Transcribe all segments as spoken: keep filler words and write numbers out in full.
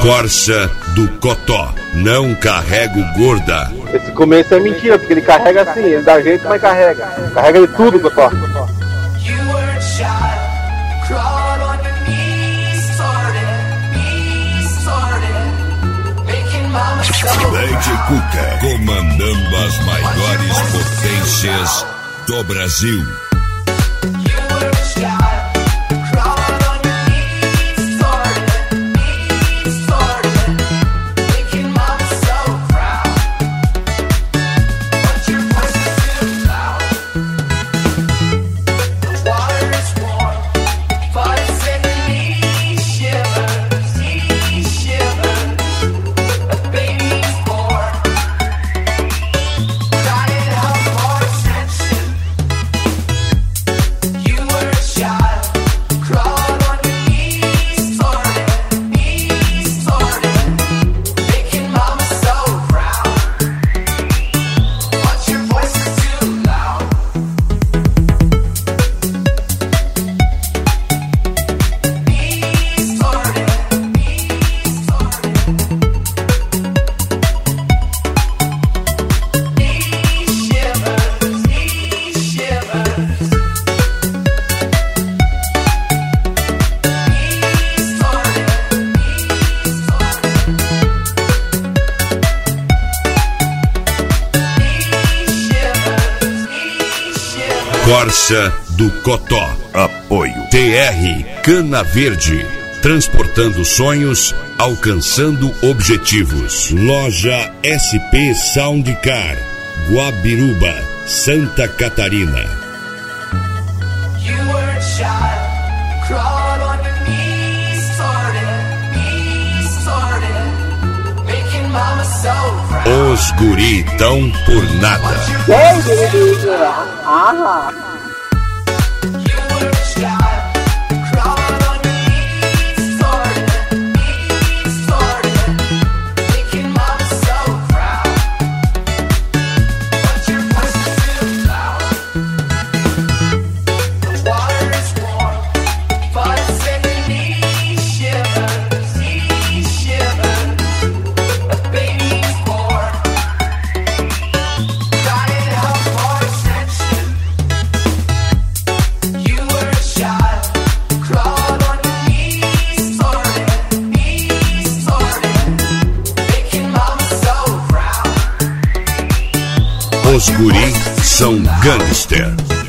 Corsa do Cotó, não carrego gorda. Esse começo é mentira, porque ele carrega assim, ele dá jeito, mas carrega. Carrega de tudo, Cotó. Lady Cuca, comandando as maiores potências do Brasil. Corsa do Cotó. Apoio T R Cana Verde, transportando sonhos, alcançando objetivos. Loja S P Soundcar, Guabiruba, Santa Catarina. Os guri tão por nada. Os guri são gangster.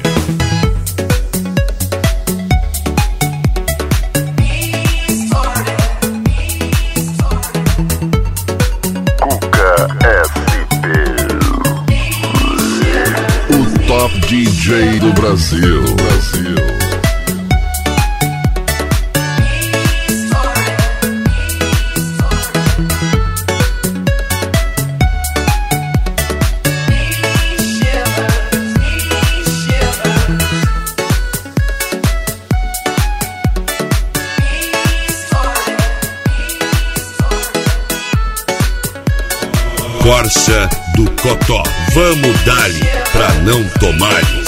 Cuca S P, o top D J do Brasil. Brasil. Corsa do Cotó, vamos dali pra não tomar.